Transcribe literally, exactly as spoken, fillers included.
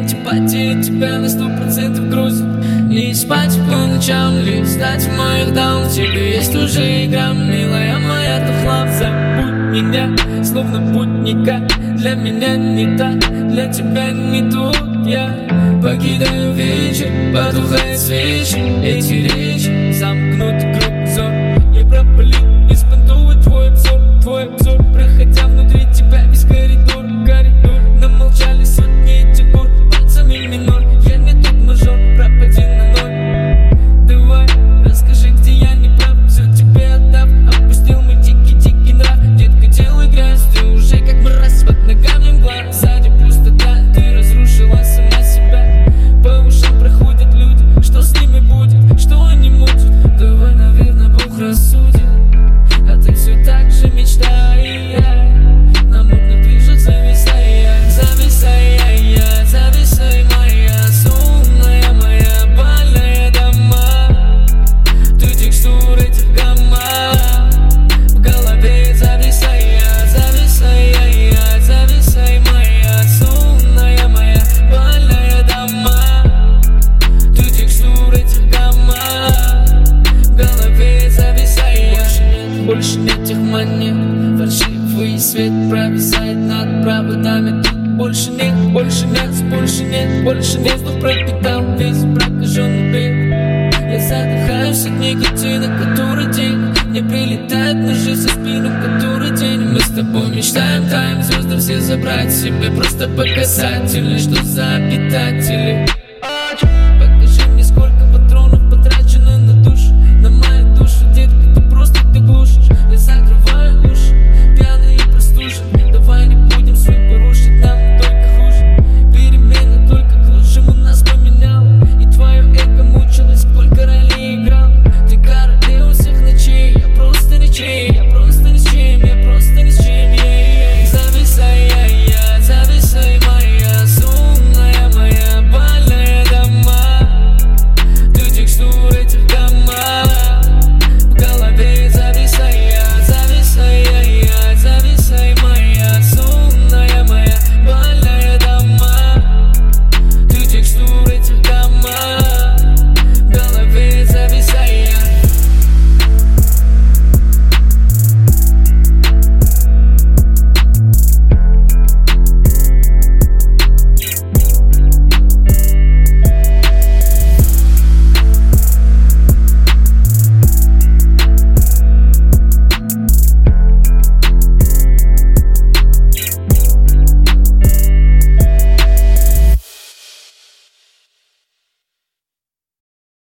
антипатия тебя на сто процентов грузит. Не спать по ночам, листать в моих даун. В тебе есть уже игра, милая моя, то хлам. Забудь меня, словно путника. Для меня не так, для тебя не тут. Я покидаю вечер, потухает свечи. Эти речи замкнут круг взор. Я пропалил беспонтовый твой обзор, твой обзор. Проходя внутри тебя весь коридор, коридор. Нам молчали сотни этих гор, пальцами минор. Я не тот мажор, пропади на ноль. Давай, расскажи, где я не прав. Все тебе отдав, отпустил мой дикий-дикий нрав. Детка, делай грязь, ты уже как мразь. Под ногами мгла, сзади пустота. Ты разрушила сама себя. По ушам проходят люди, что с ними будет, что они мутят. Давай, наверное, Бог рассудит. А ты все так же мечтаешь. На мутных движах зависая, зависая, зависай моя сонная, моя больная дома. Ты текстур этих гамма в голове зависая, зависая, зависай моя сонная, моя больная дома. Ты текстур этих гамма в голове зависая. Больше нет тех монет, фальшивый свет провисает над проводами. Тут больше нет, больше нет, больше нет, больше нет. Воздух пропитал весь прокаженный бред. Я задыхаюсь от никотина, который день мне прилетает ножи со спину, который день. Мы с тобой мечтаем, таем звезды все забрать себе, просто по касательной. Что за обитатель?